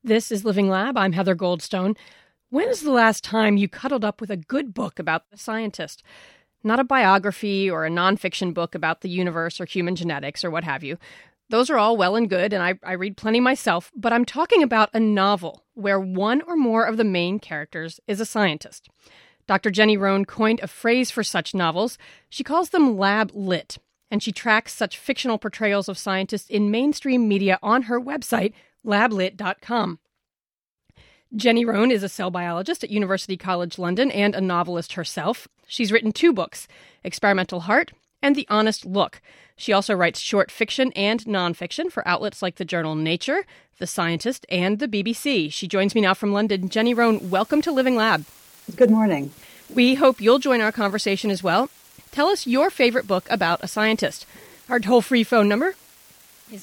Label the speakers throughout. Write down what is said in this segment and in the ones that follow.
Speaker 1: This is Living Lab. I'm Heather Goldstone. When is the last time you cuddled up with a good book about a scientist? Not a biography or a nonfiction book about the universe or human genetics or what have you. Those are all well and good, and I read plenty myself, but I'm talking about a novel where one or more of the main characters is a scientist. Dr. Jenny Rohn coined a phrase for such novels. She calls them lab lit, and she tracks such fictional portrayals of scientists in mainstream media on her website, lablit.com. Jenny Rohn is a cell biologist at University College London and a novelist herself. She's written 2 books, Experimental Heart and The Honest Look. She also writes short fiction and nonfiction for outlets like the journal Nature, The Scientist, and the BBC. She joins me now from London. Jenny Rohn, welcome to Living Lab.
Speaker 2: Good morning.
Speaker 1: We hope you'll join our conversation as well. Tell us your favorite book about a scientist. Our toll-free phone number is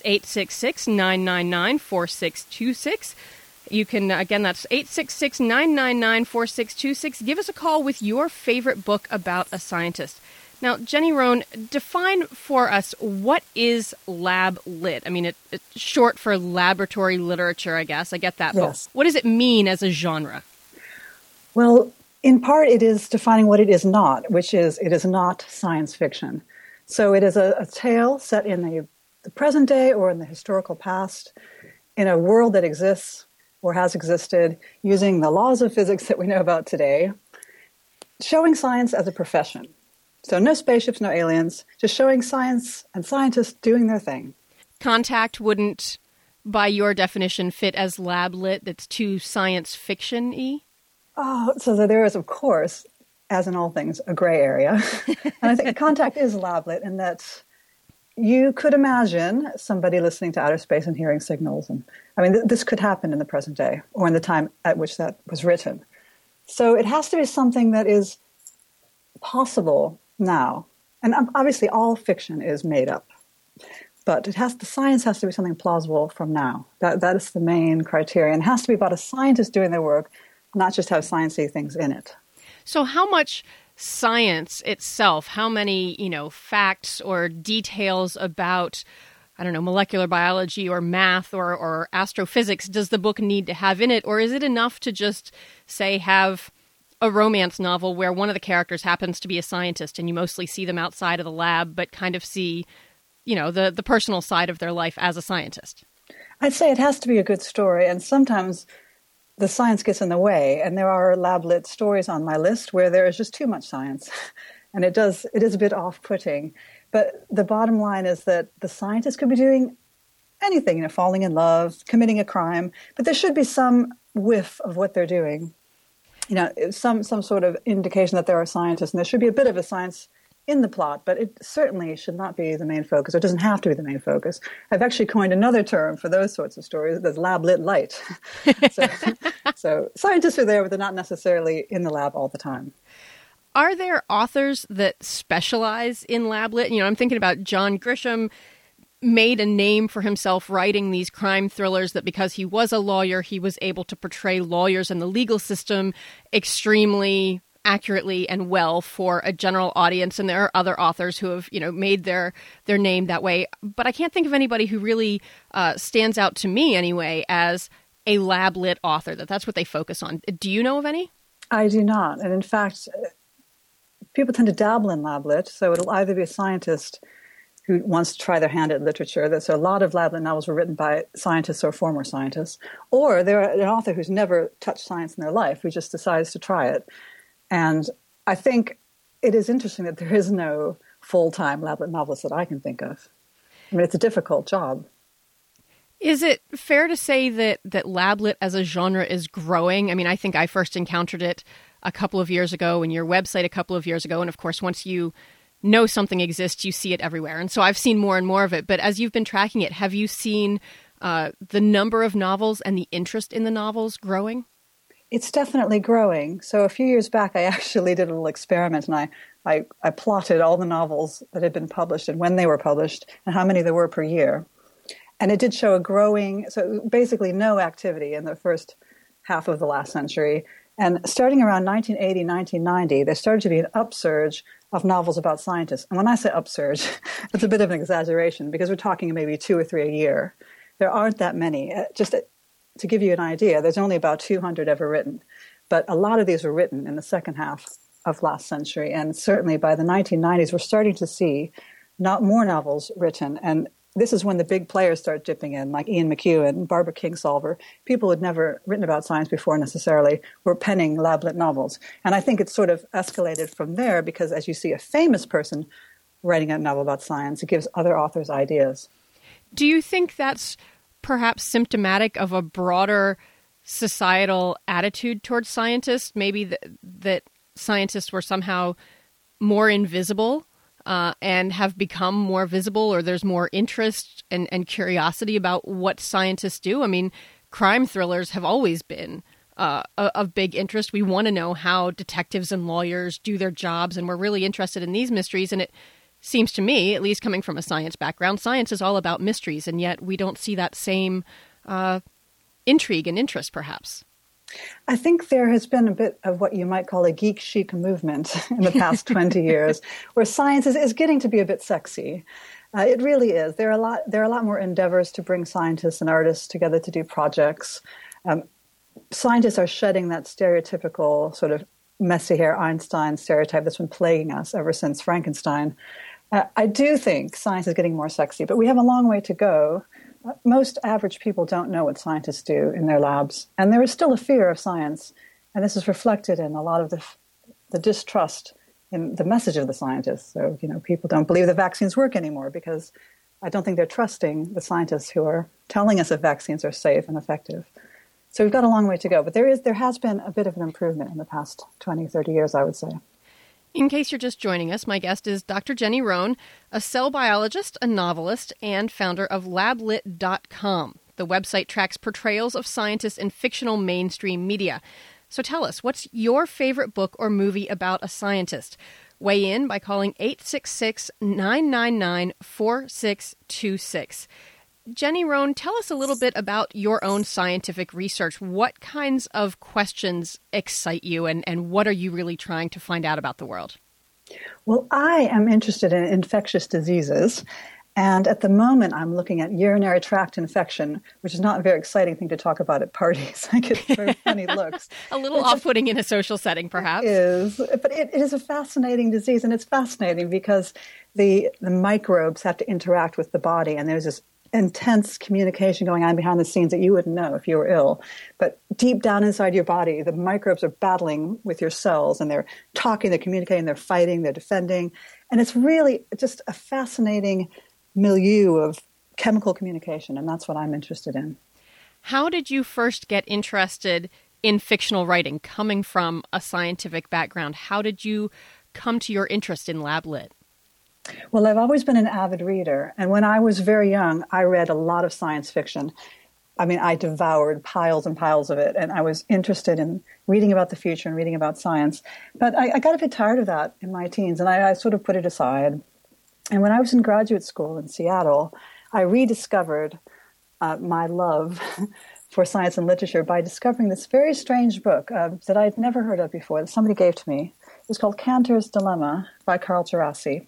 Speaker 1: 866-999-4626. You can, again, that's 866-999-4626. Give us a call with your favorite book about a scientist. Now, Jenny Rohn, define for us what is lab lit. I mean, it's short for laboratory literature, I guess. I get that.
Speaker 2: Yes.
Speaker 1: But what does it mean as a genre?
Speaker 2: Well, in part, it is defining what it is not, which is it is not science fiction. So it is a tale set in the present day or in the historical past in a world that exists or has existed using the laws of physics that we know about today, showing science as a profession. So no spaceships, no aliens, just showing science and scientists doing their thing.
Speaker 1: Contact wouldn't, by your definition, fit as lab lit. That's too science fiction-y?
Speaker 2: Oh, so there is, of course, as in all things, a gray area. And I think Contact is lab lit in that you could imagine somebody listening to outer space and hearing signals. And I mean, this could happen in the present day or in the time at which that was written. So it has to be something that is possible now. And obviously all fiction is made up. But the science has to be something plausible from now. That is the main criterion. It has to be about a scientist doing their work, not just have sciencey things in it.
Speaker 1: So how much science itself, how many, facts or details about, molecular biology or math or astrophysics does the book need to have in it? Or is it enough to just, say, have a romance novel where one of the characters happens to be a scientist and you mostly see them outside of the lab, but kind of see, the personal side of their life as a scientist?
Speaker 2: I'd say it has to be a good story, and sometimes the science gets in the way, and there are lab-lit stories on my list where there is just too much science, and it is a bit off-putting. But the bottom line is that the scientist could be doing anything, falling in love, committing a crime, but there should be some whiff of what they're doing, some sort of indication that there are scientists, and there should be a bit of a science in the plot, but it certainly should not be the main focus. It doesn't have to be the main focus. I've actually coined another term for those sorts of stories, that's lab-lit light. So scientists are there, but they're not necessarily in the lab all the time.
Speaker 1: Are there authors that specialize in lab lit? I'm thinking about John Grisham made a name for himself writing these crime thrillers that because he was a lawyer, he was able to portray lawyers and the legal system extremely accurately and well for a general audience. And there are other authors who have, made their name that way. But I can't think of anybody who really stands out to me anyway as a lab lit author, that's what they focus on. Do you know of any? I
Speaker 2: do not. And in fact, people tend to dabble in lab lit. So it'll either be a scientist who wants to try their hand at literature. So a lot of lab lit novels were written by scientists or former scientists. Or they're an author who's never touched science in their life, who just decides to try it. And I think it is interesting that there is no full-time lab-lit novelist that I can think of. I mean, it's a difficult job.
Speaker 1: Is it fair to say that lab-lit as a genre is growing? I mean, I think I first encountered it a couple of years ago and your website a couple of years ago. And of course, once you know something exists, you see it everywhere. And so I've seen more and more of it. But as you've been tracking it, have you seen the number of novels and the interest in the novels growing?
Speaker 2: It's definitely growing. So a few years back, I actually did a little experiment, and I plotted all the novels that had been published and when they were published and how many there were per year. And it did show a growing, so basically no activity in the first half of the last century. And starting around 1980, 1990, there started to be an upsurge of novels about scientists. And when I say upsurge, it's a bit of an exaggeration because we're talking maybe 2 or 3 a year. There aren't that many. to give you an idea, there's only about 200 ever written. But a lot of these were written in the second half of last century. And certainly by the 1990s, we're starting to see not more novels written. And this is when the big players start dipping in, like Ian McEwan, Barbara Kingsolver. People who had never written about science before necessarily were penning lab-lit novels. And I think it's sort of escalated from there because as you see a famous person writing a novel about science, it gives other authors ideas.
Speaker 1: Do you think that's perhaps symptomatic of a broader societal attitude towards scientists? Maybe that scientists were somehow more invisible and have become more visible, or there's more interest and curiosity about what scientists do? I mean, crime thrillers have always been of big interest. We want to know how detectives and lawyers do their jobs, and we're really interested in these mysteries. And it seems to me, at least coming from a science background, science is all about mysteries, and yet we don't see that same intrigue and interest, perhaps.
Speaker 2: I think there has been a bit of what you might call a geek chic movement in the past 20 years, where science is getting to be a bit sexy. It really is. There are a lot more endeavors to bring scientists and artists together to do projects. Scientists are shedding that stereotypical sort of messy hair Einstein stereotype that's been plaguing us ever since Frankenstein. I do think science is getting more sexy, but we have a long way to go. Most average people don't know what scientists do in their labs, and there is still a fear of science, and this is reflected in a lot of the distrust in the message of the scientists. So, people don't believe the vaccines work anymore because I don't think they're trusting the scientists who are telling us that vaccines are safe and effective. So we've got a long way to go, but there has been a bit of an improvement in the past 20, 30 years, I would say.
Speaker 1: In case you're just joining us, my guest is Dr. Jenny Rohn, a cell biologist, a novelist, and founder of lablit.com. The website tracks portrayals of scientists in fictional mainstream media. So tell us, what's your favorite book or movie about a scientist? Weigh in by calling 866-999-4626. Jenny Rohn, tell us a little bit about your own scientific research. What kinds of questions excite you, and what are you really trying to find out about the world?
Speaker 2: Well, I am interested in infectious diseases, and at the moment I'm looking at urinary tract infection, which is not a very exciting thing to talk about at parties. I get very funny looks.
Speaker 1: A little off-putting in a social setting, perhaps.
Speaker 2: It is, but it is a fascinating disease, and it's fascinating because the microbes have to interact with the body, and there's this intense communication going on behind the scenes that you wouldn't know if you were ill. But deep down inside your body, the microbes are battling with your cells, and they're talking, they're communicating, they're fighting, they're defending. And it's really just a fascinating milieu of chemical communication, and that's what I'm interested in.
Speaker 1: How did you first get interested in fictional writing, coming from a scientific background? How did you come to your interest in lab lit?
Speaker 2: Well, I've always been an avid reader, and when I was very young, I read a lot of science fiction. I mean, I devoured piles and piles of it, and I was interested in reading about the future and reading about science. But I got a bit tired of that in my teens, and I sort of put it aside. And when I was in graduate school in Seattle, I rediscovered my love for science and literature by discovering this very strange book that I'd never heard of before, that somebody gave to me. It was called Cantor's Dilemma by Carl Djerassi.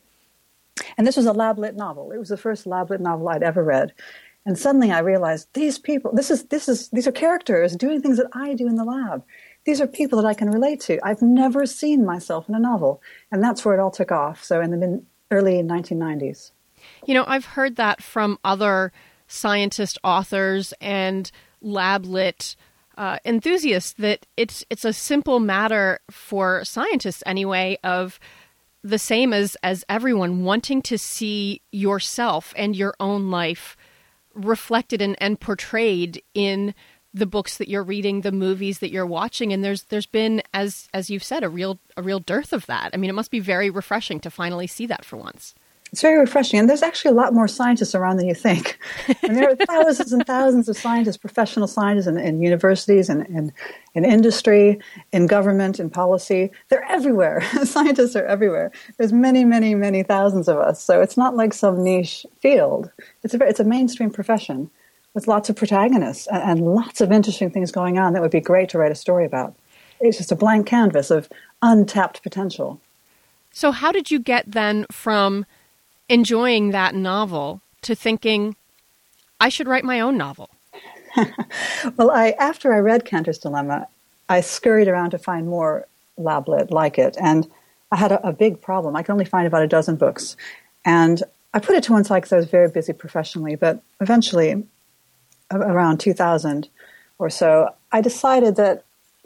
Speaker 2: And this was a lab-lit novel. It was the first lab-lit novel I'd ever read. And suddenly I realized these people, these are characters doing things that I do in the lab. These are people that I can relate to. I've never seen myself in a novel. And that's where it all took off. So in the early 1990s.
Speaker 1: I've heard that from other scientist authors and lab-lit enthusiasts, that it's a simple matter for scientists anyway of the same as everyone wanting to see yourself and your own life reflected and portrayed in the books that you're reading, the movies that you're watching. And there's been, as you've said, a real dearth of that. I mean, it must be very refreshing to finally see that for once.
Speaker 2: It's very refreshing. And there's actually a lot more scientists around than you think. And there are thousands and thousands of scientists, professional scientists in universities and in industry, in government, in policy. They're everywhere. Scientists are everywhere. There's many, many, many thousands of us. So it's not like some niche field. It's a mainstream profession with lots of protagonists and lots of interesting things going on that would be great to write a story about. It's just a blank canvas of untapped potential.
Speaker 1: So how did you get then from enjoying that novel to thinking, I should write my own novel?
Speaker 2: Well, after I read Cantor's Dilemma, I scurried around to find more lab lit like it, and I had a big problem. I could only find about a dozen books, and I put it to one side because I was very busy professionally, but eventually, around 2000 or so, I decided that,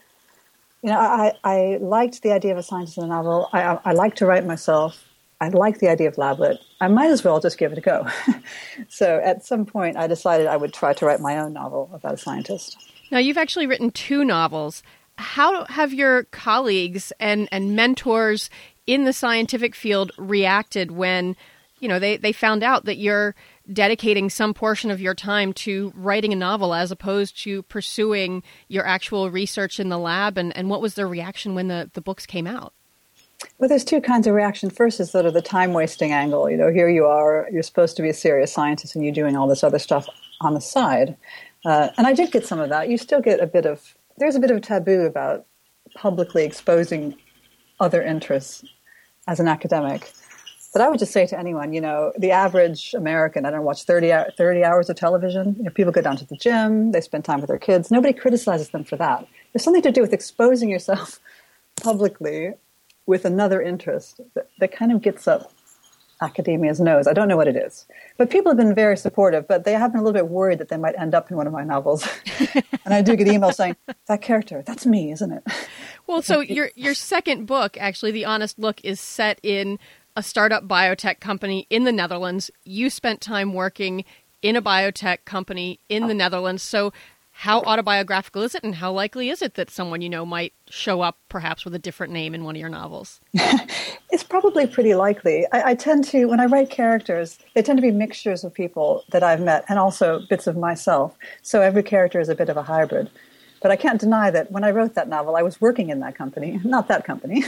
Speaker 2: I liked the idea of a scientist in a novel. I like to write myself. I like the idea of lablet. I might as well just give it a go. So at some point, I decided I would try to write my own novel about a scientist.
Speaker 1: Now, you've actually written 2 novels. How have your colleagues and mentors in the scientific field reacted when, they found out that you're dedicating some portion of your time to writing a novel as opposed to pursuing your actual research in the lab? And what was their reaction when the books came out?
Speaker 2: Well, there's 2 kinds of reaction. First is sort of the time-wasting angle. Here you are, you're supposed to be a serious scientist, and you're doing all this other stuff on the side. And I did get some of that. You still get there's a bit of taboo about publicly exposing other interests as an academic. But I would just say to anyone, the average American, I don't know, watch 30 hours of television. People go down to the gym, they spend time with their kids. Nobody criticizes them for that. There's something to do with exposing yourself publicly with another interest that kind of gets up academia's nose. I don't know what it is. But people have been very supportive, but they have been a little bit worried that they might end up in one of my novels. And I do get emails saying, that character, that's me, isn't it?
Speaker 1: Well, so your second book, actually, The Honest Look, is set in a startup biotech company in the Netherlands. You spent time working in a biotech company in the Netherlands. So how autobiographical is it, and how likely is it that someone might show up perhaps with a different name in one of your novels?
Speaker 2: It's probably pretty likely. I tend to, when I write characters, they tend to be mixtures of people that I've met and also bits of myself. So every character is a bit of a hybrid. But I can't deny that when I wrote that novel, I was working in that company, not that company,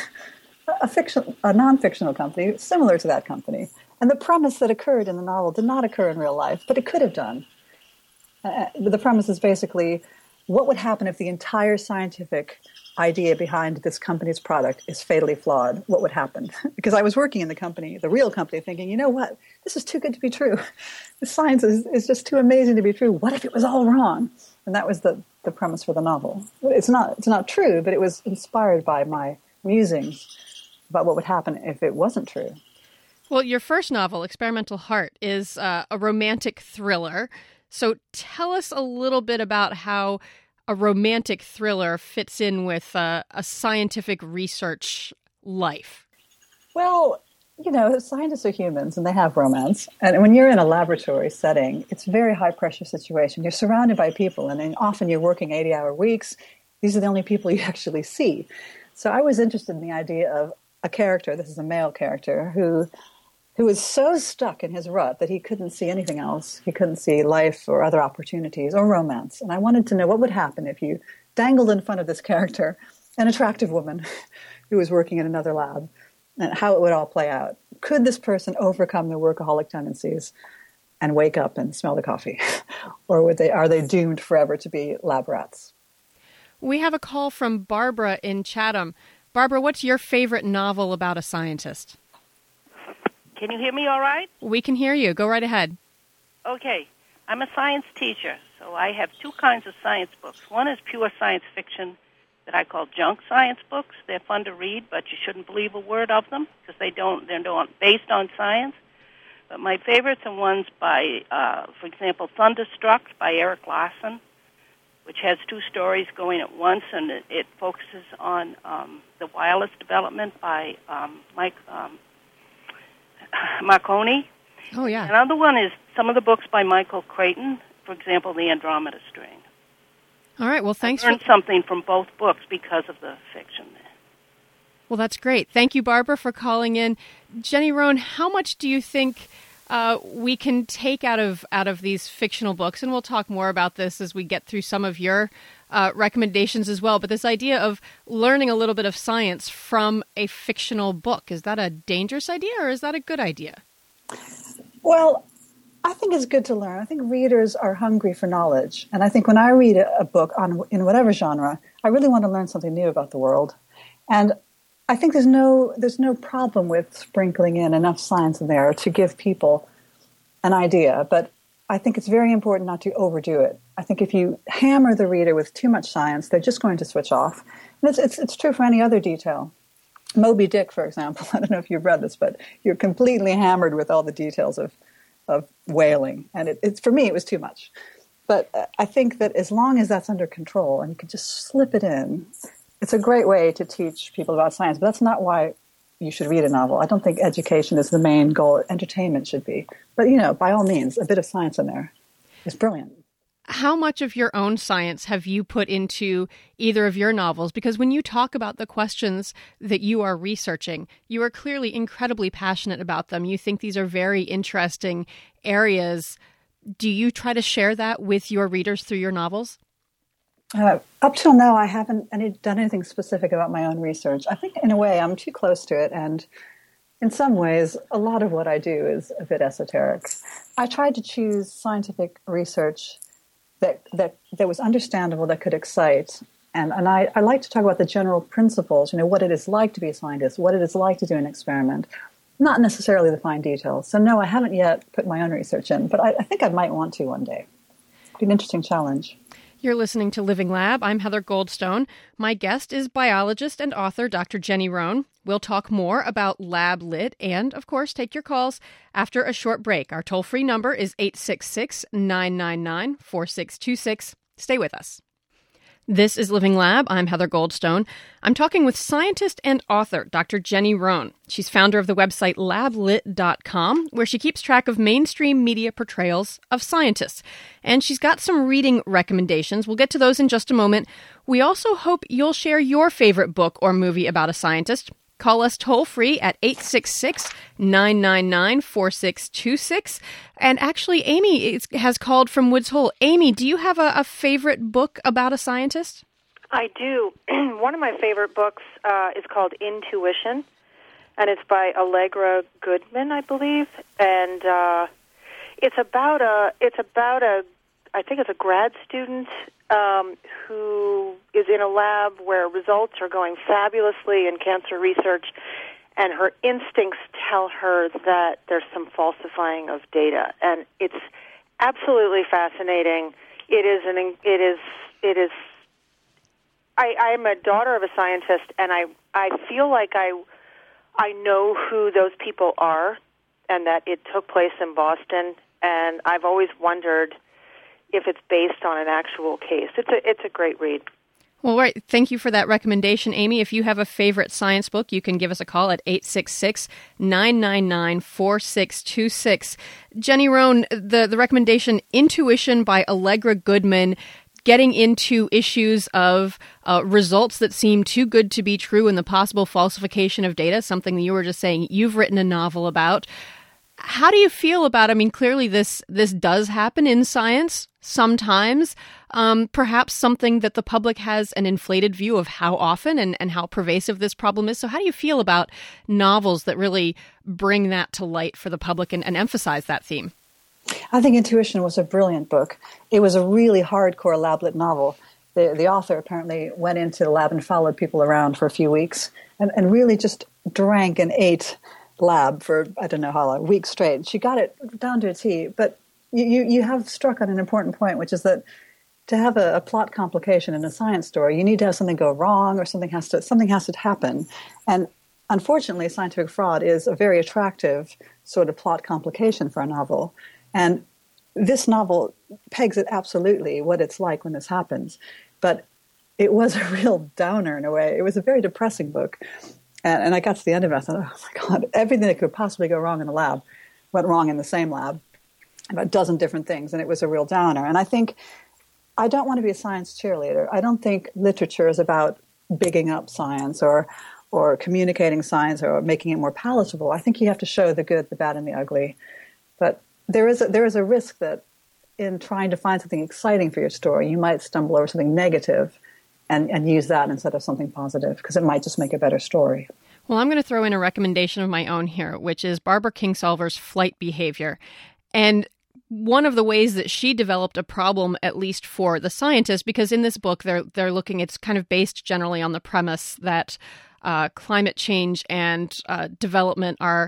Speaker 2: a non-fictional company similar to that company. And the premise that occurred in the novel did not occur in real life, but it could have done. The premise is basically, what would happen if the entire scientific idea behind this company's product is fatally flawed? What would happen? Because I was working in the company, the real company, thinking, you know what? This is too good to be true. The science is just too amazing to be true. What if it was all wrong? And that was the premise for the novel. It's not true, but it was inspired by my musings about what would happen if it wasn't true.
Speaker 1: Well, your first novel, Experimental Heart, is a romantic thriller. So tell us a little bit about how a romantic thriller fits in with a scientific research life.
Speaker 2: Well, scientists are humans and they have romance. And when you're in a laboratory setting, it's a very high-pressure situation. You're surrounded by people, and then often you're working 80-hour weeks. These are the only people you actually see. So I was interested in the idea of a character, this is a male character, who was so stuck in his rut that he couldn't see anything else. He couldn't see life or other opportunities or romance. And I wanted to know what would happen if you dangled in front of this character an attractive woman who was working in another lab, and how it would all play out. Could this person overcome their workaholic tendencies and wake up and smell the coffee? Or are they doomed forever to be lab rats?
Speaker 1: We have a call from Barbara in Chatham. Barbara, what's your favorite novel about a scientist?
Speaker 3: Can you hear me all right?
Speaker 1: We can hear you. Go right ahead.
Speaker 3: Okay. I'm a science teacher, so I have 2 kinds of science books. One is pure science fiction that I call junk science books. They're fun to read, but you shouldn't believe a word of them because they're not based on science. But my favorites are ones by, for example, Thunderstruck by Eric Larson, which has 2 stories going at once, and it focuses on the wireless development by Mike Marconi.
Speaker 1: Oh, yeah.
Speaker 3: Another one is some of the books by Michael Creighton, for example, The Andromeda Strain.
Speaker 1: All right, well, thanks.
Speaker 3: I learned something from both books because of the fiction there.
Speaker 1: Well, that's great. Thank you, Barbara, for calling in. Jenny Rohn, how much do you think we can take out of these fictional books? And we'll talk more about this as we get through some of your recommendations as well. But this idea of learning a little bit of science from a fictional book, is that a dangerous idea or is that a good idea?
Speaker 2: Well, I think it's good to learn. I think readers are hungry for knowledge. And I think when I read a book in whatever genre, I really want to learn something new about the world. And I think there's no problem with sprinkling in enough science in there to give people an idea. But I think it's very important not to overdo it. I think if you hammer the reader with too much science, they're just going to switch off. And it's true for any other detail. Moby Dick, for example, I don't know if you've read this, but you're completely hammered with all the details of whaling. And it's for me, it was too much. But I think that as long as that's under control and you can just slip it in, it's a great way to teach people about science. But that's not why you should read a novel. I don't think education is the main goal. Entertainment should be. But, by all means, a bit of science in there is brilliant.
Speaker 1: How much of your own science have you put into either of your novels? Because when you talk about the questions that you are researching, you are clearly incredibly passionate about them. You think these are very interesting areas. Do you try to share that with your readers through your novels?
Speaker 2: Up till now, I haven't done anything specific about my own research. I think, in a way, I'm too close to it, and in some ways, a lot of what I do is a bit esoteric. I tried to choose scientific research that was understandable, that could excite, and I like to talk about the general principles, what it is like to be a scientist, what it is like to do an experiment, not necessarily the fine details. So no, I haven't yet put my own research in, but I think I might want to one day. It'd be an interesting challenge.
Speaker 1: You're listening to Living Lab. I'm Heather Goldstone. My guest is biologist and author Dr. Jenny Rohn. We'll talk more about Lab Lit and, of course, take your calls after a short break. Our toll-free number is 866-999-4626. Stay with us. This is Living Lab. I'm Heather Goldstone. I'm talking with scientist and author Dr. Jenny Rohn. She's founder of the website lablit.com, where she keeps track of mainstream media portrayals of scientists. And she's got some reading recommendations. We'll get to those in just a moment. We also hope you'll share your favorite book or movie about a scientist. Call us toll-free at 866-999-4626. And actually, Amy has called from Woods Hole. Amy, do you have a favorite book about a scientist?
Speaker 4: I do. One of my favorite books is called Intuition, and it's by Allegra Goodman, I believe. And it's about a I think it's a grad student who is in a lab where results are going fabulously in cancer research, and her instincts tell her that there's some falsifying of data, and it's absolutely fascinating. I'm a daughter of a scientist, and I feel like I know who those people are, and that it took place in Boston, and I've always wondered if it's based on an actual case. It's a great read.
Speaker 1: Well, right. Thank you for that recommendation, Amy. If you have a favorite science book, you can give us a call at 866-999-4626. Jenny Rohn, the recommendation Intuition by Allegra Goodman, getting into issues of results that seem too good to be true and the possible falsification of data, something that you were just saying you've written a novel about. How do you feel about, clearly this does happen in science sometimes, perhaps something that the public has an inflated view of how often and how pervasive this problem is. So how do you feel about novels that really bring that to light for the public and emphasize that theme?
Speaker 2: I think Intuition was a brilliant book. It was a really hardcore lab-lit novel. The author apparently went into the lab and followed people around for a few weeks and really just drank and ate lab for, I don't know how long, weeks straight. She got it down to a T. But you have struck on an important point, which is that to have a plot complication in a science story, you need to have something go wrong or something has to happen. And unfortunately, scientific fraud is a very attractive sort of plot complication for a novel. And this novel pegs it absolutely what it's like when this happens. But it was a real downer in a way. It was a very depressing book. And I got to the end of it, I thought, oh my God, everything that could possibly go wrong in the lab went wrong in the same lab, about a dozen different things, and it was a real downer. And I think I don't want to be a science cheerleader. I don't think literature is about bigging up science or communicating science or making it more palatable. I think you have to show the good, the bad, and the ugly. But there is a risk that in trying to find something exciting for your story, you might stumble over something negative and use that instead of something positive, because it might just make a better story.
Speaker 1: Well, I'm going to throw in a recommendation of my own here, which is Barbara Kingsolver's Flight Behavior. And one of the ways that she developed a problem, at least for the scientists, because in this book, they're looking, it's kind of based generally on the premise that climate change and development are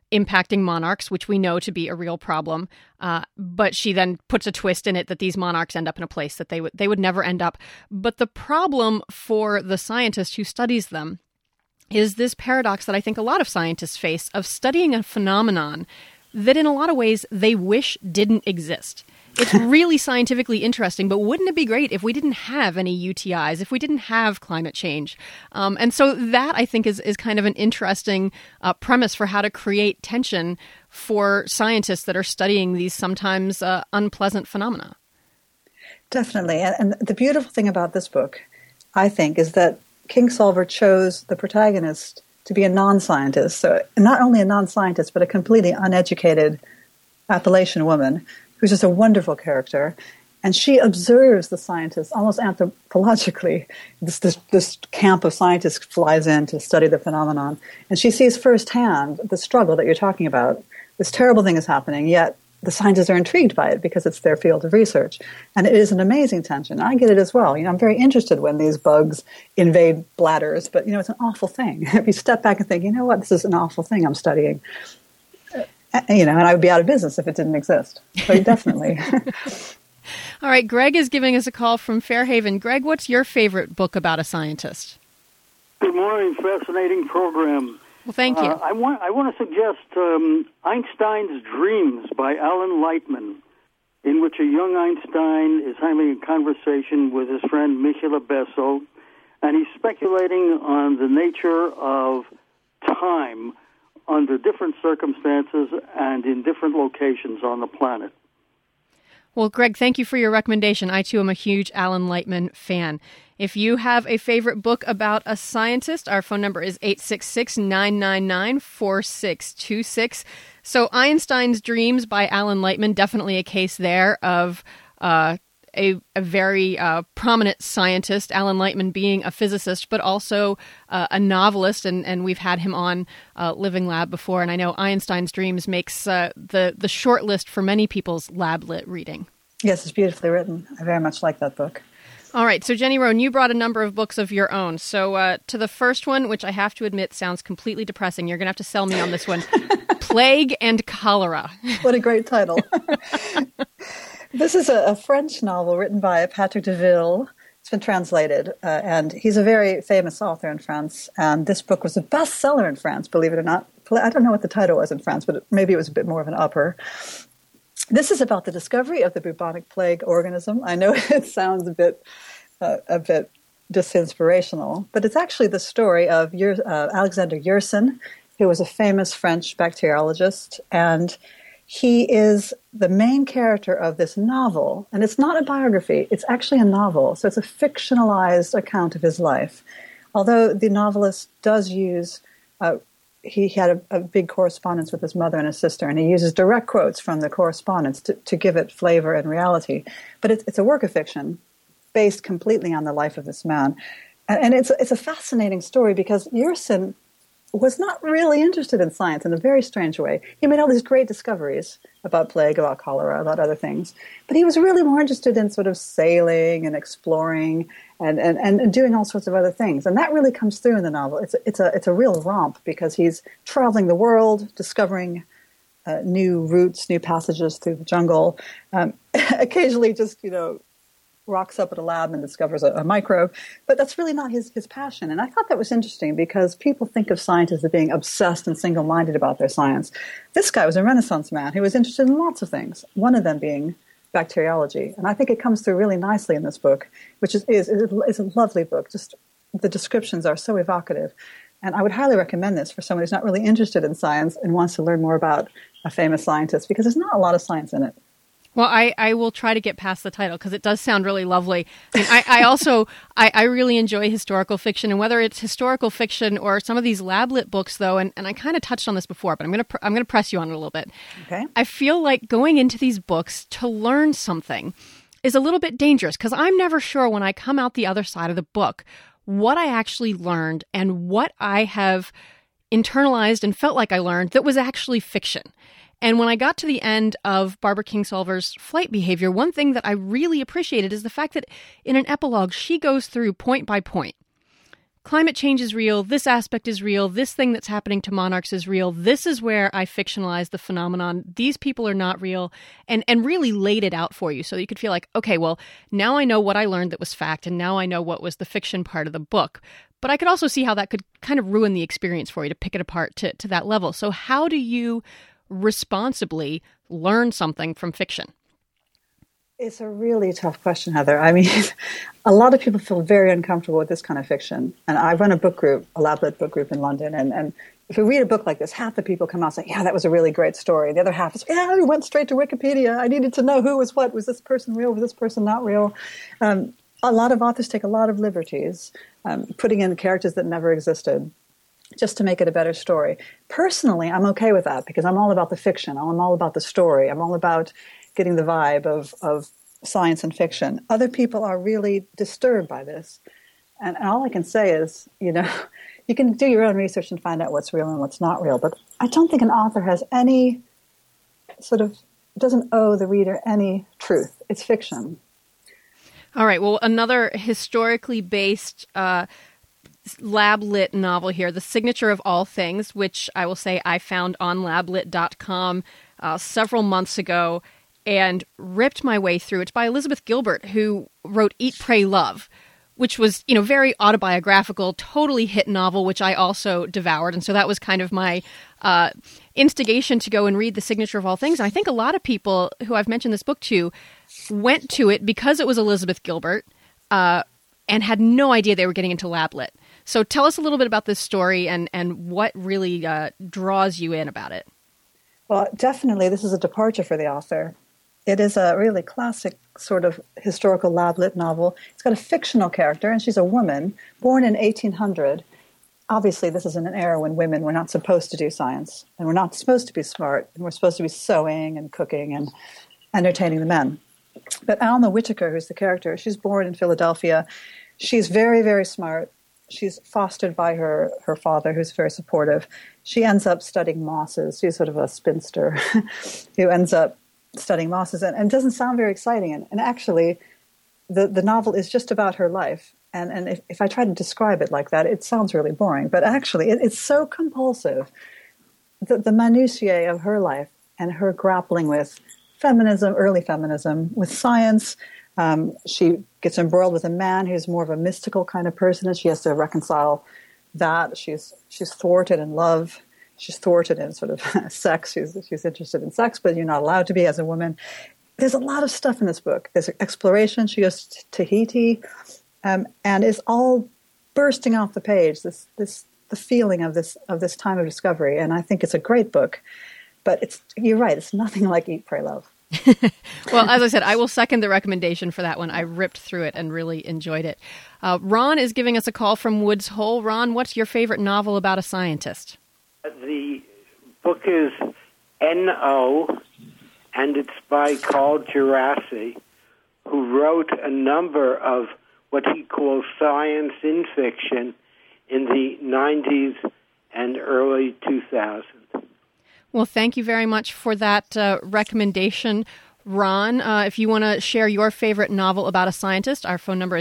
Speaker 1: impacting monarchs, which we know to be a real problem. But she then puts a twist in it that these monarchs end up in a place that they would never end up. But the problem for the scientist who studies them is this paradox that I think a lot of scientists face of studying a phenomenon that in a lot of ways they wish didn't exist. It's really scientifically interesting, but wouldn't it be great if we didn't have any UTIs, if we didn't have climate change? And so that, I think, is kind of an interesting premise for how to create tension for scientists that are studying these sometimes unpleasant phenomena.
Speaker 2: Definitely. And the beautiful thing about this book, I think, is that Kingsolver chose the protagonist to be a non-scientist. So not only a non-scientist, but a completely uneducated Appalachian woman who's just a wonderful character. And she observes the scientists almost anthropologically. This camp of scientists flies in to study the phenomenon. And she sees firsthand the struggle that you're talking about. This terrible thing is happening, yet the scientists are intrigued by it because it's their field of research. And it is an amazing tension. I get it as well. I'm very interested when these bugs invade bladders, but, it's an awful thing. If you step back and think, this is an awful thing I'm studying. And I would be out of business if it didn't exist. So definitely.
Speaker 1: All right, Greg is giving us a call from Fairhaven. Greg, what's your favorite book about a scientist?
Speaker 5: Good morning. Fascinating program.
Speaker 1: Well, thank you.
Speaker 5: I want to suggest Einstein's Dreams by Alan Lightman, in which a young Einstein is having a conversation with his friend Michele Besso, and he's speculating on the nature of time under different circumstances and in different locations on the planet.
Speaker 1: Well, Greg, thank you for your recommendation. I, too, am a huge Alan Lightman fan. If you have a favorite book about a scientist, our phone number is 866-999-4626. So Einstein's Dreams by Alan Lightman, definitely a case there of a very prominent scientist, Alan Lightman being a physicist, but also a novelist, and we've had him on Living Lab before, and I know Einstein's Dreams makes the short list for many people's lab lit reading.
Speaker 2: Yes, it's beautifully written. I very much like that book.
Speaker 1: All right, so Jenny Roan, you brought a number of books of your own. So to the first one, which I have to admit sounds completely depressing, you're going to have to sell me on this one, Plague and Cholera.
Speaker 2: What a great title. This is a French novel written by Patrick Deville. It's been translated, and he's a very famous author in France. And this book was a bestseller in France, believe it or not. I don't know what the title was in France, but maybe it was a bit more of an upper. This is about the discovery of the bubonic plague organism. I know it sounds a bit disinspirational, but it's actually the story of Alexander Yersin, who was a famous French bacteriologist, and he is the main character of this novel, and it's not a biography, it's actually a novel, so it's a fictionalized account of his life. Although the novelist does use, he had a big correspondence with his mother and his sister, and he uses direct quotes from the correspondence to give it flavor and reality. But it's a work of fiction based completely on the life of this man. And it's a fascinating story because Yersin was not really interested in science in a very strange way. He made all these great discoveries about plague, about cholera, about other things. But he was really more interested in sort of sailing and exploring and doing all sorts of other things. And that really comes through in the novel. It's a real romp because he's traveling the world, discovering new routes, new passages through the jungle. Occasionally just, rocks up at a lab and discovers a microbe, but that's really not his passion. And I thought that was interesting because people think of scientists as being obsessed and single-minded about their science. This guy was a Renaissance man who was interested in lots of things, one of them being bacteriology. And I think it comes through really nicely in this book, which is a lovely book. Just the descriptions are so evocative. And I would highly recommend this for someone who's not really interested in science and wants to learn more about a famous scientist because there's not a lot of science in it.
Speaker 1: Well, I will try to get past the title because it does sound really lovely. I also really enjoy historical fiction, and whether it's historical fiction or some of these lab-lit books, though, and I kind of touched on this before, but I'm gonna press you on it a little bit.
Speaker 2: Okay.
Speaker 1: I feel like going into these books to learn something is a little bit dangerous because I'm never sure when I come out the other side of the book what I actually learned and what I have internalized and felt like I learned that was actually fiction. And when I got to the end of Barbara Kingsolver's Flight Behavior, one thing that I really appreciated is the fact that in an epilogue, she goes through point by point, climate change is real, this aspect is real, this thing that's happening to monarchs is real, this is where I fictionalized the phenomenon, these people are not real, and really laid it out for you so you could feel like, okay, well, now I know what I learned that was fact, and now I know what was the fiction part of the book. But I could also see how that could kind of ruin the experience for you to pick it apart to that level. So how do you responsibly learn something from fiction?
Speaker 2: It's a really tough question, Heather. I mean, a lot of people feel very uncomfortable with this kind of fiction. And I run a book group, a lab lit book group in London. And if we read a book like this, half the people come out saying, yeah, that was a really great story. The other half is, yeah, I went straight to Wikipedia. I needed to know who was what. Was this person real? Was this person not real? A lot of authors take a lot of liberties, putting in characters that never existed, just to make it a better story. Personally, I'm okay with that because I'm all about the fiction. I'm all about the story. I'm all about getting the vibe of science and fiction. Other people are really disturbed by this. And all I can say is, you can do your own research and find out what's real and what's not real. But I don't think an author has any doesn't owe the reader any truth. It's fiction.
Speaker 1: All right. Well, another historically based lab-lit novel here, The Signature of All Things, which I will say I found on lablit.com several months ago and ripped my way through. It's by Elizabeth Gilbert, who wrote Eat, Pray, Love, which was, very autobiographical, totally hit novel, which I also devoured. And so that was kind of my instigation to go and read The Signature of All Things. And I think a lot of people who I've mentioned this book to went to it because it was Elizabeth Gilbert and had no idea they were getting into lab lit. So tell us a little bit about this story and what really draws you in about it.
Speaker 2: Well, definitely this is a departure for the author. It is a really classic sort of historical lab-lit novel. It's got a fictional character, and she's a woman born in 1800. Obviously, this is in an era when women were not supposed to do science, and we're not supposed to be smart, and we're supposed to be sewing and cooking and entertaining the men. But Alma Whitaker, who's the character, she's born in Philadelphia. She's very, very smart. She's fostered by her father, who's very supportive. She ends up studying mosses. She's sort of a spinster who ends up studying mosses, and doesn't sound very exciting. And actually, the novel is just about her life. And if I try to describe it like that, it sounds really boring. But actually, it's so compulsive. The minutiae of her life and her grappling with feminism, early feminism, with science. She gets embroiled with a man who's more of a mystical kind of person, and she has to reconcile that. She's thwarted in love. She's thwarted in sort of sex. She's interested in sex, but you're not allowed to be as a woman. There's a lot of stuff in this book. There's exploration. She goes to Tahiti, and it's all bursting off the page. The feeling of this time of discovery, and I think it's a great book. But you're right. It's nothing like Eat, Pray, Love.
Speaker 1: Well, as I said, I will second the recommendation for that one. I ripped through it and really enjoyed it. Ron is giving us a call from Woods Hole. Ron, what's your favorite novel about a scientist?
Speaker 6: The book is N.O., and it's by Carl Djerassi, who wrote a number of what he calls science in fiction in the 90s and early 2000s.
Speaker 1: Well, thank you very much for that recommendation, Ron. If you want to share your favorite novel about a scientist, our phone number is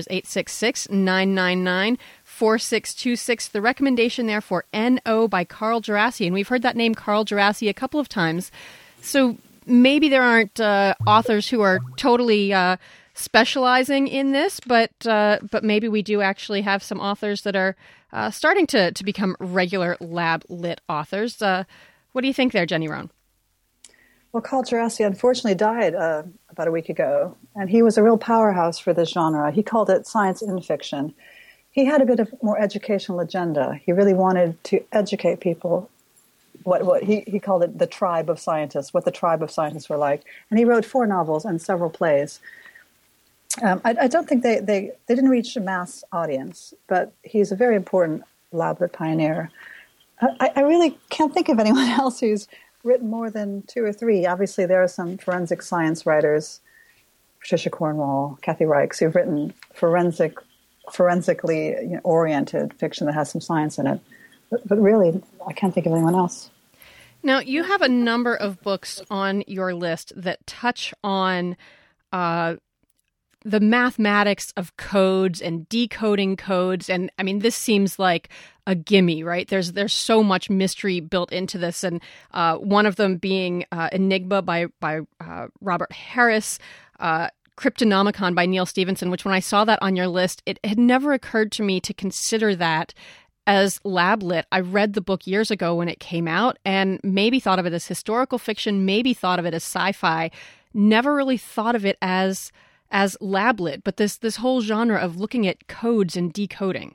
Speaker 1: 866-999-4626. The recommendation there for N.O. by Carl Djerassi. And we've heard that name, Carl Djerassi, a couple of times. So maybe there aren't authors who are totally specializing in this, but maybe we do actually have some authors that are starting to become regular lab-lit authors. What do you think there, Jenny Rohn?
Speaker 2: Well, Carl Djerassi unfortunately died about a week ago, and he was a real powerhouse for this genre. He called it science in fiction. He had a bit of more educational agenda. He really wanted to educate people what he called it the tribe of scientists, what the tribe of scientists were like. And he wrote 4 novels and several plays. I don't think they didn't reach a mass audience, but he's a very important lab-lit pioneer. I really can't think of anyone else who's written more than 2 or 3. Obviously, there are some forensic science writers, Patricia Cornwall, Kathy Reichs, who've written forensically oriented fiction that has some science in it. But really, I can't think of anyone else.
Speaker 1: Now, you have a number of books on your list that touch on the mathematics of codes and decoding codes. And I mean, this seems like a gimme, right? There's so much mystery built into this. And one of them being Enigma by Robert Harris, Cryptonomicon by Neal Stephenson, which when I saw that on your list, it had never occurred to me to consider that as lab lit. I read the book years ago when it came out and maybe thought of it as historical fiction, maybe thought of it as sci-fi, never really thought of it as lab lit, but this whole genre of looking at codes and decoding.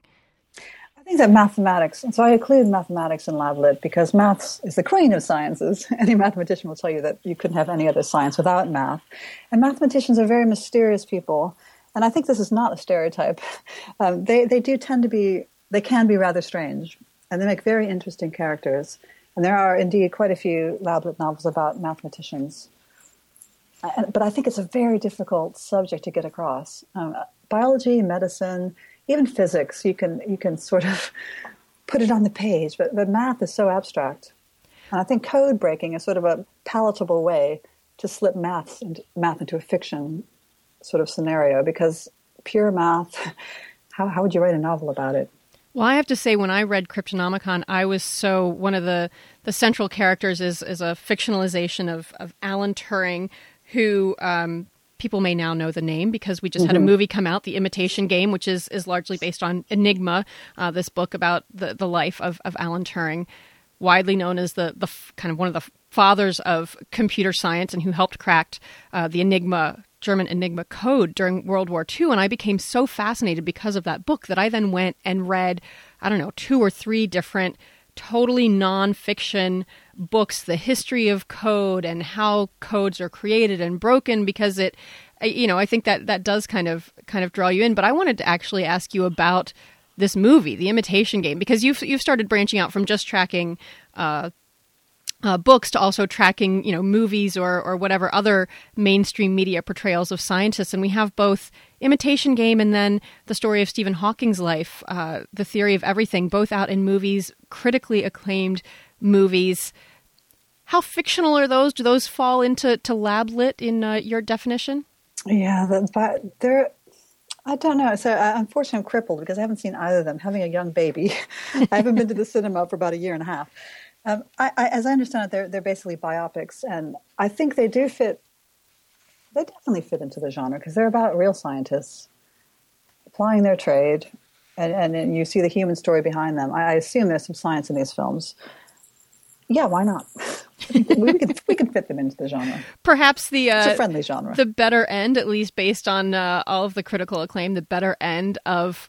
Speaker 2: I think that mathematics, and so I include mathematics in lab lit because maths is the queen of sciences. Any mathematician will tell you that you couldn't have any other science without math. And mathematicians are very mysterious people. And I think this is not a stereotype. They do tend to be, they can be rather strange, and they make very interesting characters. And there are indeed quite a few lab lit novels about mathematicians. But I think it's a very difficult subject to get across. Biology, medicine, even physics, you can sort of put it on the page, but math is so abstract. And I think code breaking is sort of a palatable way to slip math into a fiction sort of scenario, because pure math, how would you write a novel about it?
Speaker 1: Well, I have to say, when I read Cryptonomicon, I was so, one of the central characters is a fictionalization of Alan Turing, who people may now know the name because we just had a movie come out, The Imitation Game, which is largely based on Enigma, this book about the life of Alan Turing, widely known as the kind of one of the fathers of computer science and who helped crack the German Enigma code during World War II. And I became so fascinated because of that book that I then went and read, 2 or 3 different totally nonfiction books, the history of code and how codes are created and broken, because it, I think that does kind of draw you in. But I wanted to actually ask you about this movie, The Imitation Game, because you've started branching out from just tracking books to also tracking, movies or whatever other mainstream media portrayals of scientists. And we have both Imitation Game and then the story of Stephen Hawking's life, The Theory of Everything, both out in movies, critically acclaimed movies. How fictional are those? Do those fall into lab lit in your definition?
Speaker 2: Yeah, they're, I don't know. So unfortunately, I'm crippled because I haven't seen either of them. Having a young baby, I haven't been to the cinema for about a year and a half. As I understand it, they're basically biopics, and I think they do fit. They definitely fit into the genre because they're about real scientists applying their trade, and you see the human story behind them. I assume there's some science in these films. Yeah, why not? we can fit them into the genre.
Speaker 1: Perhaps
Speaker 2: it's a friendly genre.
Speaker 1: The better end, at least based on all of the critical acclaim, the better end of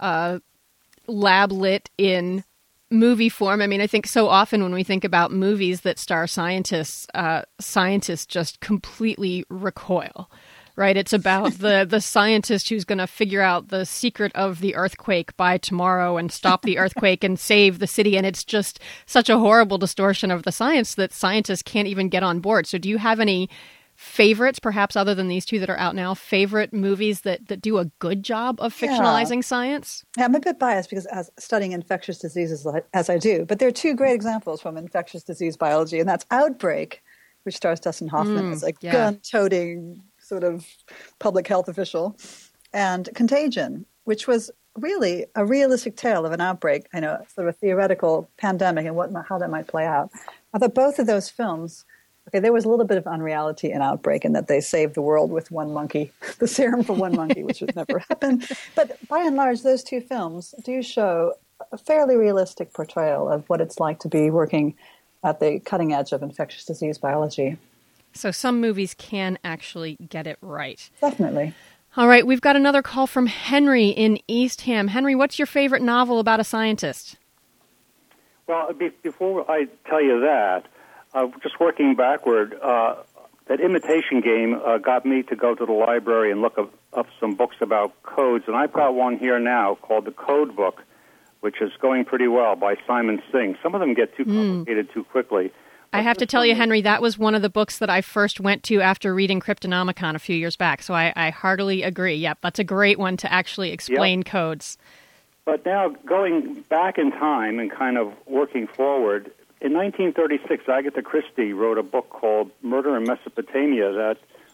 Speaker 1: lab lit in movie form. I mean, I think so often when we think about movies that star scientists, scientists just completely recoil, right? It's about the scientist who's going to figure out the secret of the earthquake by tomorrow and stop the earthquake and save the city. And it's just such a horrible distortion of the science that scientists can't even get on board. So do you have any favorites, perhaps other than these 2 that are out now, favorite movies that do a good job of fictionalizing science?
Speaker 2: Yeah, I'm a bit biased because as studying infectious diseases as I do, but there are 2 great examples from infectious disease biology, and that's Outbreak, which stars Dustin Hoffman as a gun-toting sort of public health official, and Contagion, which was really a realistic tale of an outbreak, sort of a theoretical pandemic and how that might play out. I thought both of those films, there was a little bit of unreality in Outbreak in that they saved the world with one monkey, the serum for one monkey, which would never happen. But by and large, those 2 films do show a fairly realistic portrayal of what it's like to be working at the cutting edge of infectious disease biology.
Speaker 1: So some movies can actually get it right.
Speaker 2: Definitely.
Speaker 1: All right, we've got another call from Henry in Eastham. Henry, what's your favorite novel about a scientist?
Speaker 7: Well, before I tell you that, just working backward, that Imitation Game got me to go to the library and look up some books about codes, and I've got one here now called The Code Book, which is going pretty well, by Simon Singh. Some of them get too complicated too quickly.
Speaker 1: I have to tell you, Henry, that was one of the books that I first went to after reading Cryptonomicon a few years back, so I heartily agree. Yep, that's a great one to actually explain codes.
Speaker 7: But now, going back in time and kind of working forward, in 1936, Agatha Christie wrote a book called Murder in Mesopotamia that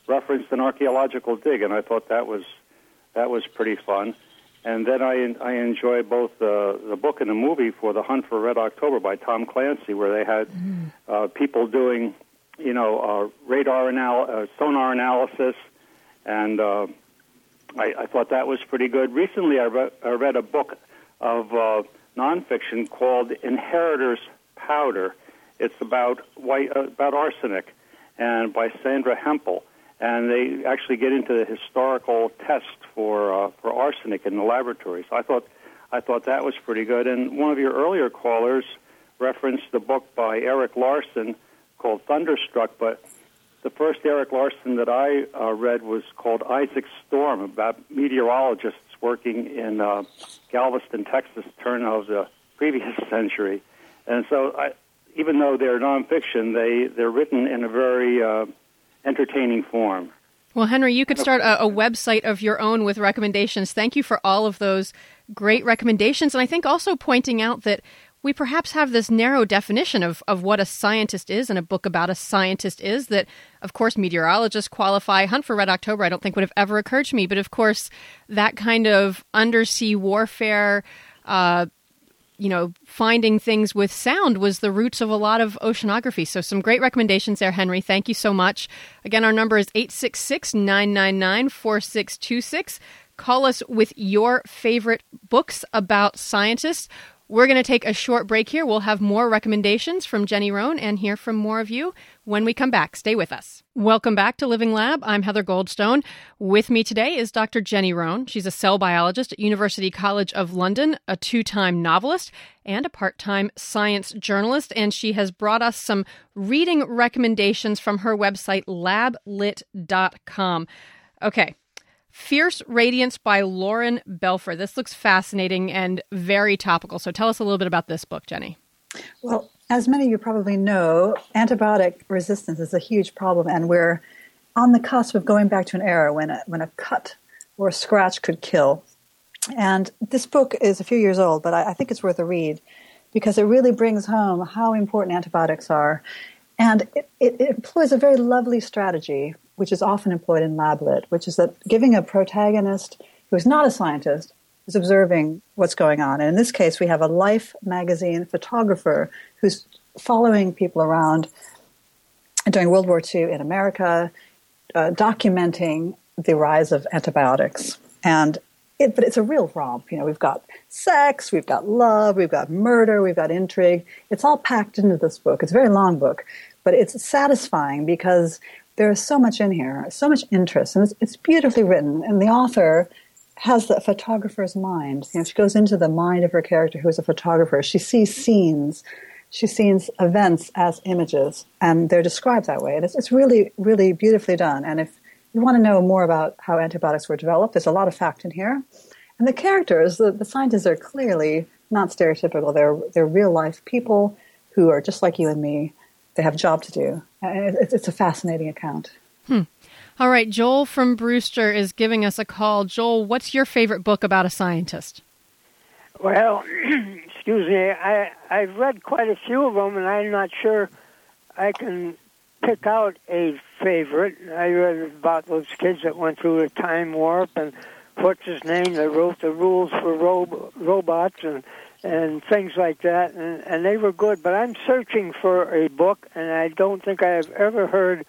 Speaker 7: referenced an archaeological dig, and I thought that was pretty fun. And then I enjoy both the book and the movie for The Hunt for Red October by Tom Clancy, where they had people doing, sonar analysis, and I thought that was pretty good. Recently, I read a book of nonfiction called Inheritor's Powder. It's about arsenic, and by Sandra Hempel. And they actually get into the historical test for arsenic in the laboratories. I thought that was pretty good. And one of your earlier callers referenced the book by Eric Larson called Thunderstruck, but the first Eric Larson that I read was called Isaac Storm, about meteorologists working in Galveston, Texas, turn of the previous century. And so even though they're nonfiction, they're written in a very entertaining form.
Speaker 1: Well, Henry, you could start a website of your own with recommendations. Thank you for all of those great recommendations. And I think also pointing out that we perhaps have this narrow definition of what a scientist is, and a book about a scientist is, that, of course, meteorologists qualify. Hunt for Red October, I don't think would have ever occurred to me. But, of course, that kind of undersea warfare, finding things with sound was the roots of a lot of oceanography. So some great recommendations there, Henry. Thank you so much. Again, our number is 866-999-4626. Call us with your favorite books about scientists. We're going to take a short break here. We'll have more recommendations from Jenny Rohn and hear from more of you when we come back. Stay with us. Welcome back to Living Lab. I'm Heather Goldstone. With me today is Dr. Jenny Rohn. She's a cell biologist at University College of London, a 2-time novelist, and a part-time science journalist. And she has brought us some reading recommendations from her website, lablit.com. Okay. Fierce Radiance by Lauren Belfer. This looks fascinating and very topical. So tell us a little bit about this book, Jenny.
Speaker 2: Well, as many of you probably know, antibiotic resistance is a huge problem, and we're on the cusp of going back to an era when a cut or a scratch could kill. And this book is a few years old, but I think it's worth a read because it really brings home how important antibiotics are. And it employs a very lovely strategy, which is often employed in LabLit, which is that giving a protagonist who is not a scientist is observing what's going on. And in this case, we have a Life magazine photographer who's following people around during World War II in America, documenting the rise of antibiotics. But it's a real romp. We've got sex, we've got love, we've got murder, we've got intrigue. It's all packed into this book. It's a very long book, but it's satisfying because there is so much in here, so much interest, and it's beautifully written. And the author has the photographer's mind. She goes into the mind of her character, who is a photographer. She sees scenes, she sees events as images, and they're described that way. And it's really, really beautifully done. And if you want to know more about how antibiotics were developed, there's a lot of fact in here. And the characters, the scientists are clearly not stereotypical. They're real-life people who are just like you and me. They have a job to do. It's a fascinating account.
Speaker 1: All right, Joel from Brewster is giving us a call. Joel, what's your favorite book about a scientist?
Speaker 8: Well, excuse me, I've read quite a few of them, and I'm not sure I can pick out a favorite. I read about those kids that went through a time warp, and what's his name, that wrote the rules for robots, and things like that, and they were good. But I'm searching for a book, and I don't think I have ever heard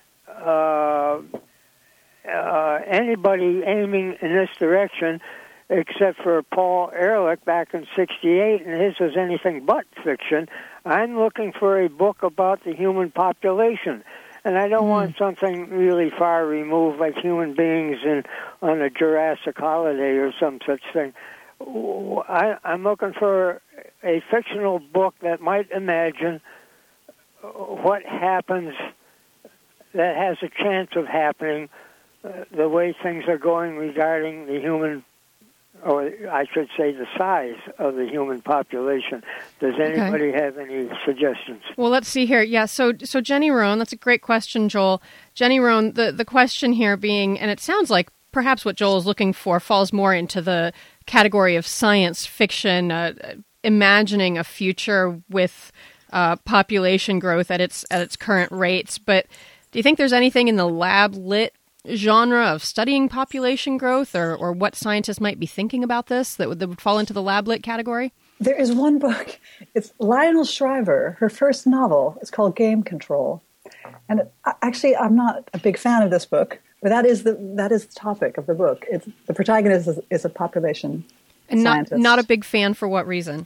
Speaker 8: anybody aiming in this direction except for Paul Ehrlich back in '68, and his was anything but fiction. I'm looking for a book about the human population, and I don't want something really far removed like human beings on a Jurassic holiday or some such thing. I'm looking for a fictional book that might imagine what happens, that has a chance of happening, the way things are going regarding the human, or I should say the size of the human population. Does anybody have any suggestions?
Speaker 1: Well, let's see here. Yeah, so Jenny Rohn, that's a great question, Joel. Jenny Rohn, the question here being, and it sounds like perhaps what Joel is looking for falls more into the category of science fiction, imagining a future with population growth at its current rates. But Do you think there's anything in the lab lit genre of studying population growth or what scientists might be thinking about this that would fall into the lab lit category?
Speaker 2: There is one book. It's Lionel Shriver. Her first novel is called Game Control. And actually, I'm not a big fan of this book, but that is the topic of the book. The protagonist is a population scientist.
Speaker 1: And not a big fan for what reason?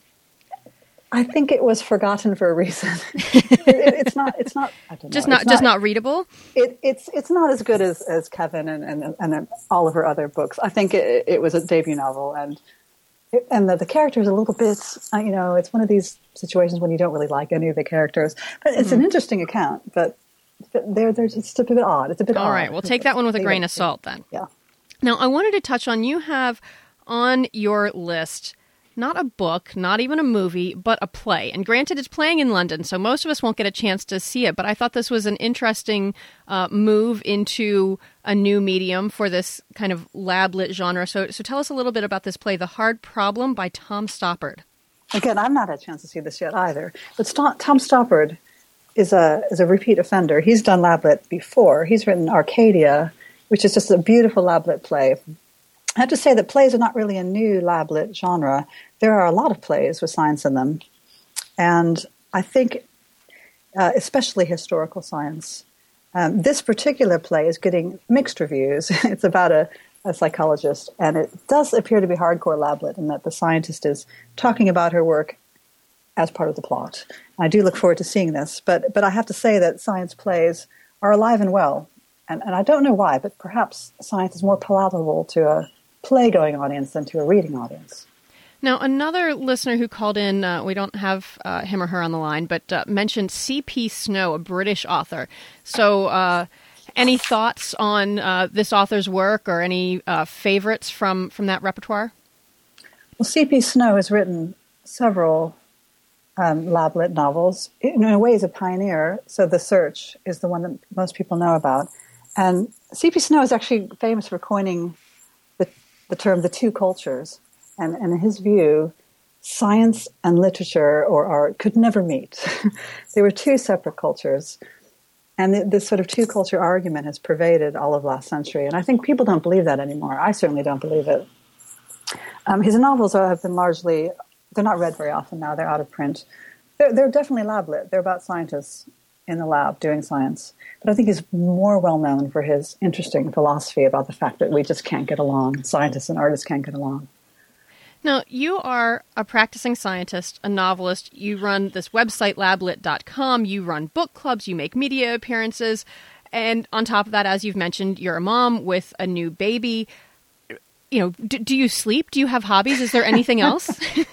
Speaker 2: I think it was forgotten for a reason. It's not. I don't know.
Speaker 1: Just not readable.
Speaker 2: It's not as good as Kevin and all of her other books. I think it was a debut novel, and the characters a little bit. It's one of these situations when you don't really like any of the characters, but it's an interesting account. But they're just a bit odd. It's a bit odd.
Speaker 1: All right, we'll take that one with a grain of salt then.
Speaker 2: Yeah.
Speaker 1: Now I wanted to touch on, you have on your list not a book, not even a movie, but a play. And granted, it's playing in London, so most of us won't get a chance to see it. But I thought this was an interesting move into a new medium for this kind of lab-lit genre. So tell us a little bit about this play, The Hard Problem by Tom Stoppard.
Speaker 2: Again, I've not had a chance to see this yet either. But Tom Stoppard is a repeat offender. He's done lab-lit before. He's written Arcadia, which is just a beautiful lab-lit play. I have to say that plays are not really a new lab-lit genre. There are a lot of plays with science in them. And I think, especially historical science, this particular play is getting mixed reviews. It's about a psychologist, and it does appear to be hardcore lab-lit in that the scientist is talking about her work as part of the plot. I do look forward to seeing this, but I have to say that science plays are alive and well. And I don't know why, but perhaps science is more palatable to a play-going audience than to a reading audience.
Speaker 1: Now, another listener who called in, we don't have him or her on the line, but mentioned C.P. Snow, a British author. So any thoughts on this author's work or any favorites from that repertoire?
Speaker 2: Well, C.P. Snow has written several lab-lit novels. In a way, he's a pioneer, so The Search is the one that most people know about. And C.P. Snow is actually famous for coining the term the two cultures. And in his view, science and literature or art could never meet. They were two separate cultures. And this sort of two-culture argument has pervaded all of last century. And I think people don't believe that anymore. I certainly don't believe it. His novels have been largely, they're not read very often now. They're out of print. They're definitely lab-lit. They're about scientists in the lab doing science. But I think he's more well-known for his interesting philosophy about the fact that we just can't get along. Scientists and artists can't get along.
Speaker 1: Now, you are a practicing scientist, a novelist. You run this website, lablit.com. You run book clubs. You make media appearances. And on top of that, as you've mentioned, you're a mom with a new baby. Do you sleep? Do you have hobbies? Is there anything else?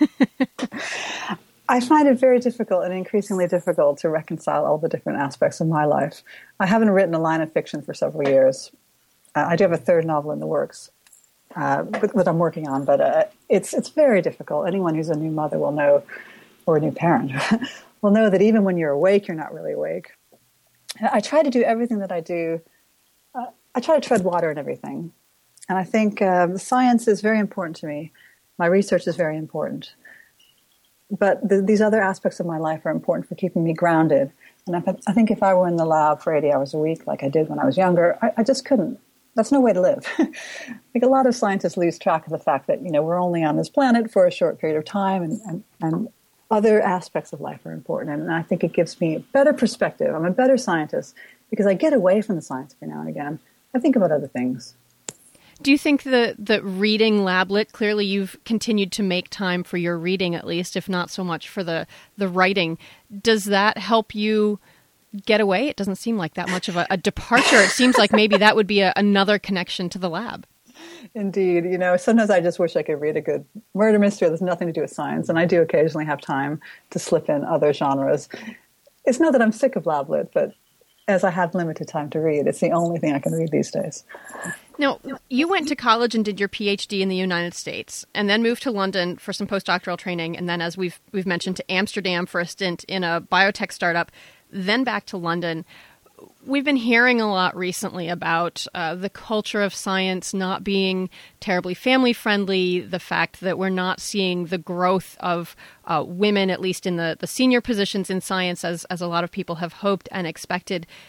Speaker 2: I find it very difficult and increasingly difficult to reconcile all the different aspects of my life. I haven't written a line of fiction for several years. I do have a third novel in the works that I'm working on, but it's very difficult. Anyone who's a new mother will know, or a new parent, will know that even when you're awake, you're not really awake. I try to do everything that I do. I try to tread water in everything. And I think science is very important to me. My research is very important. But these other aspects of my life are important for keeping me grounded. And I think if I were in the lab for 80 hours a week, like I did when I was younger, I just couldn't. That's no way to live. I think a lot of scientists lose track of the fact that, we're only on this planet for a short period of time, and other aspects of life are important. And I think it gives me a better perspective. I'm a better scientist because I get away from the science every now and again. I think about other things.
Speaker 1: Do you think that reading Lablit, clearly you've continued to make time for your reading at least, if not so much for the writing, does that help you get away? It doesn't seem like that much of a departure. It seems like maybe that would be another connection to the lab.
Speaker 2: Indeed. Sometimes I just wish I could read a good murder mystery that's nothing to do with science, and I do occasionally have time to slip in other genres. It's not that I'm sick of Lablit, but as I have limited time to read, it's the only thing I can read these days.
Speaker 1: Now, you went to college and did your PhD in the United States, and then moved to London for some postdoctoral training, and then, as we've mentioned, to Amsterdam for a stint in a biotech startup, then back to London. We've been hearing a lot recently about the culture of science not being terribly family-friendly, the fact that we're not seeing the growth of women, at least in the senior positions in science, as a lot of people have hoped and expected.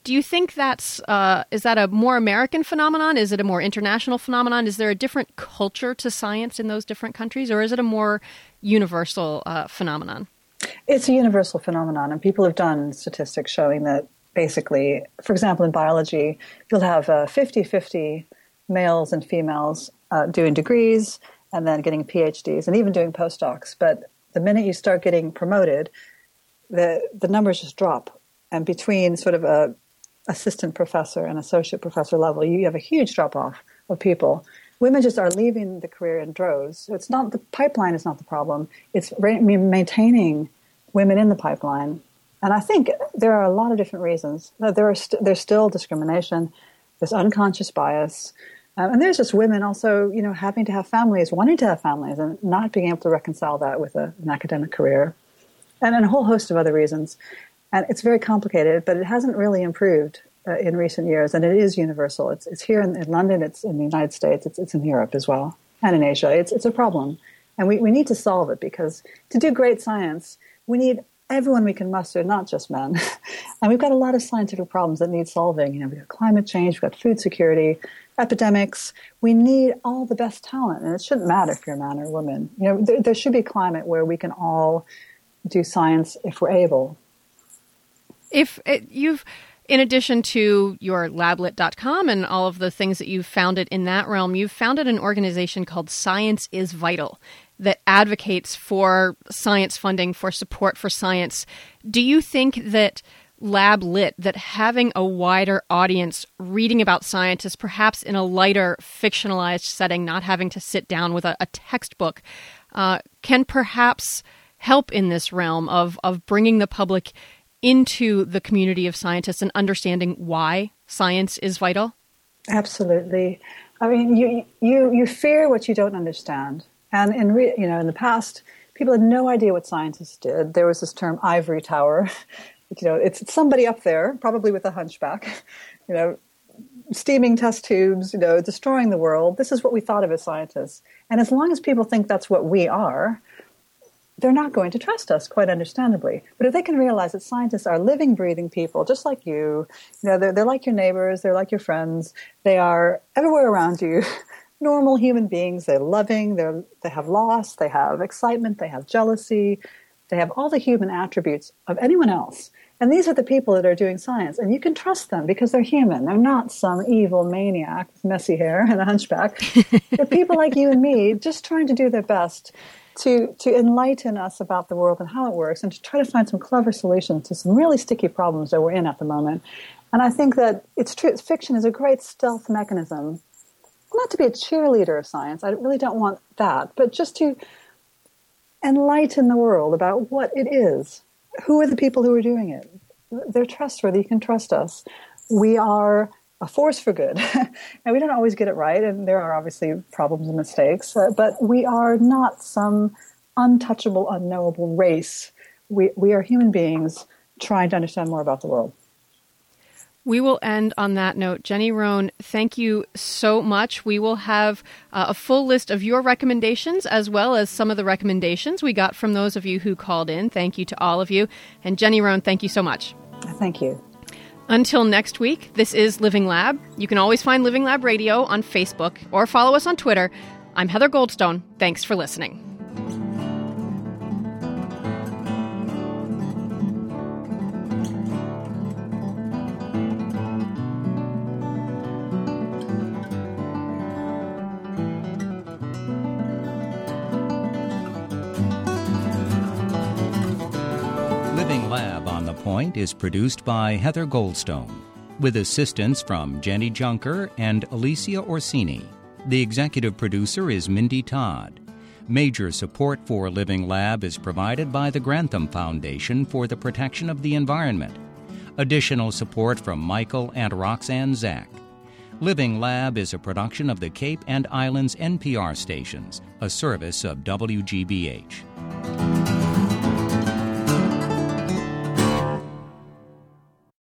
Speaker 1: Do you think is that a more American phenomenon? Is it a more international phenomenon? Is there a different culture to science in those different countries, or is it a more universal phenomenon?
Speaker 2: It's a universal phenomenon, and people have done statistics showing that basically, for example, in biology, you'll have 50-50 males and females doing degrees and then getting PhDs and even doing postdocs. But the minute you start getting promoted, the numbers just drop. And between sort of a assistant professor and associate professor level, you have a huge drop-off of people. Women just are leaving the career in droves. So it's not the pipeline is not the problem. It's maintaining women in the pipeline. And I think there are a lot of different reasons. There's still discrimination. There's unconscious bias. And there's just women also, having to have families, wanting to have families, and not being able to reconcile that with an academic career. And a whole host of other reasons. And it's very complicated, but it hasn't really improved in recent years, and it is universal. It's here in London, it's in the United States, it's in Europe as well, and in Asia. It's a problem, and we need to solve it, because to do great science, we need everyone we can muster, not just men. And we've got a lot of scientific problems that need solving. We've got climate change, we've got food security, epidemics. We need all the best talent, and it shouldn't matter if you're a man or a woman. There should be a climate where we can all do science if we're able.
Speaker 1: In addition to your lablit.com and all of the things that you've founded in that realm, you've founded an organization called Science is Vital that advocates for science funding, for support for science. Do you think that LabLit, that having a wider audience reading about scientists, perhaps in a lighter, fictionalized setting, not having to sit down with a textbook, can perhaps help in this realm of bringing the public into the community of scientists and understanding why science is vital?
Speaker 2: Absolutely. I mean, you fear what you don't understand. And in the past, people had no idea what scientists did. There was this term ivory tower. It's somebody up there, probably with a hunchback, steaming test tubes, destroying the world. This is what we thought of as scientists. And as long as people think that's what we are, they're not going to trust us, quite understandably. But if they can realize that scientists are living, breathing people, just like you, they're like your neighbors, they're like your friends, they are everywhere around you, normal human beings, they're loving, they have loss, they have excitement, they have jealousy, they have all the human attributes of anyone else. And these are the people that are doing science. And you can trust them because they're human. They're not some evil maniac with messy hair and a hunchback. They're people like you and me, just trying to do their best to enlighten us about the world and how it works, and to try to find some clever solutions to some really sticky problems that we're in at the moment. And I think that it's true. Fiction is a great stealth mechanism, not to be a cheerleader of science. I really don't want that, but just to enlighten the world about what it is. Who are the people who are doing it? They're trustworthy. You can trust us. We are a force for good. And we don't always get it right, and there are obviously problems and mistakes, but we are not some untouchable, unknowable race. We are human beings trying to understand more about the world.
Speaker 1: We will end on that note. Jenny Rohn, thank you so much. We will have a full list of your recommendations, as well as some of the recommendations we got from those of you who called in. Thank you to all of you. And Jenny Rohn, thank you so much.
Speaker 2: Thank you.
Speaker 1: Until next week, this is Living Lab. You can always find Living Lab Radio on Facebook or follow us on Twitter. I'm Heather Goldstone. Thanks for listening.
Speaker 9: Living Lab on the Point is produced by Heather Goldstone, with assistance from Jenny Junker and Alicia Orsini. The executive producer is Mindy Todd. Major support for Living Lab is provided by the Grantham Foundation for the Protection of the Environment. Additional support from Michael and Roxanne Zach. Living Lab is a production of the Cape and Islands NPR stations, a service of WGBH.